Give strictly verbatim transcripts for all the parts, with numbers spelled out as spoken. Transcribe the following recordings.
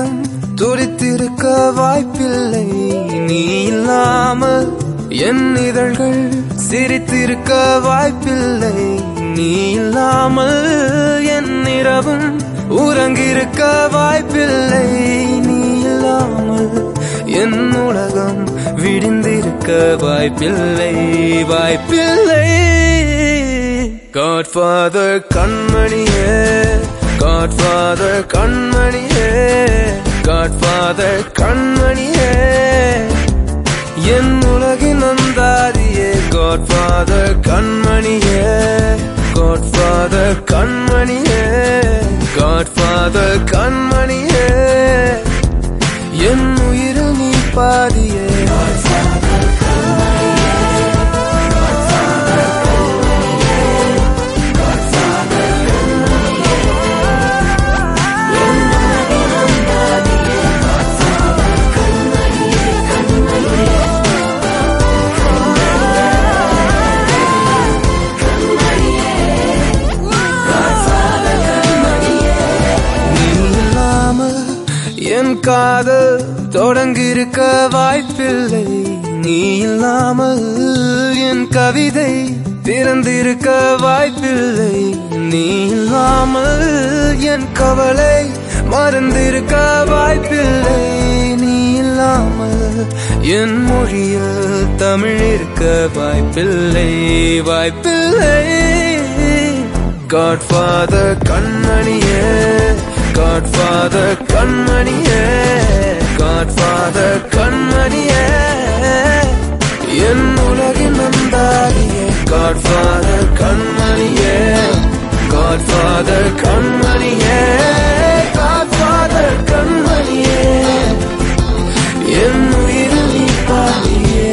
இதயம் துடித்திருக்க வாய்ப்பில்லை. நீ இல்லாமல் என் இதழ்கள் சிரித்திருக்க வாய்ப்பில்லை. நீ இல்லாமல் என் இரவும் உறங்கிருக்க வாய்ப்பில்லை. நீ இல்லாமல் என் உலகம் விடிந்திருக்க வாய்ப்பில்லை, வாய்ப்பில்லை. Godfather கண்மணியே, Godfather கண்மணியே, Godfather கண்மணியே, என் உலகின் அந்தாதியே. Godfather கண்மணியே, Godfather கண்மணியே, Godfather கண்மணியே, என் உயிரில் நீ பாதியே. என் காதல் தொடங்கிருக்க வாய்ப்பில்லை. நீ இல்லாமல் என் கவிதை பிறந்திருக்க வாய்ப்பில்லை. நீ இல்லாமல் என் கவலை மறந்திருக்க வாய்ப்பில்லை. நீ இல்லாமல் என் மொழியில் தமிழ் இருக்க வாய்ப்பில்லை, வாய்ப்பில்லை. Godfather கண்மணியே, Godfather கண்மணியே, Godfather கண்மணியே, என் உலகின் அந்தாதியே. Godfather கண்மணியே, Godfather கண்மணியே, Godfather கண்மணியே, என் உயிரில் நீ பாதியே.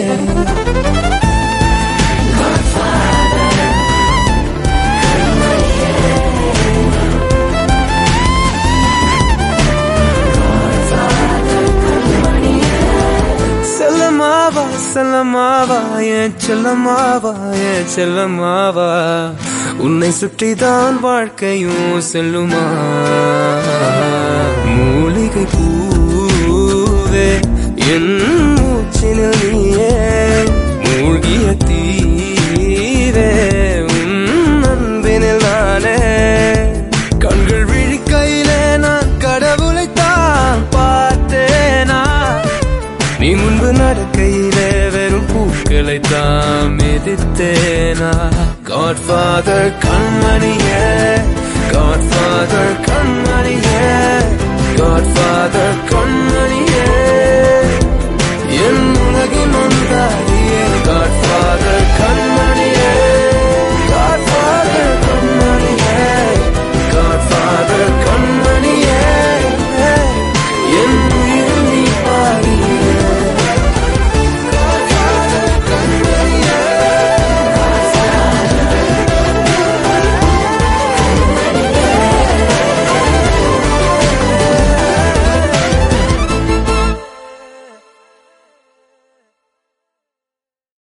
செல்லமாவா என் செல்லமாவா, என் செல்லமாவா, உன்னை சுற்றிதான் வாழ்க்கையும் செல்லுமா. மூலிகை பூவே என் மூச்சினில் நீயே, மூழ்கிய தீவே உன் அன்பினில் நானே. கண்கள் விழிக்கையிலே நான் கடவுளைத்தான் பார்த்தேனா, நீ முன்பு நடக்கையிலே வெறும் பூக்களை தான் மிதித்தேனா. Godfather கண்மணியே, Godfather கண்மணியே, Godfather கண்மணியே.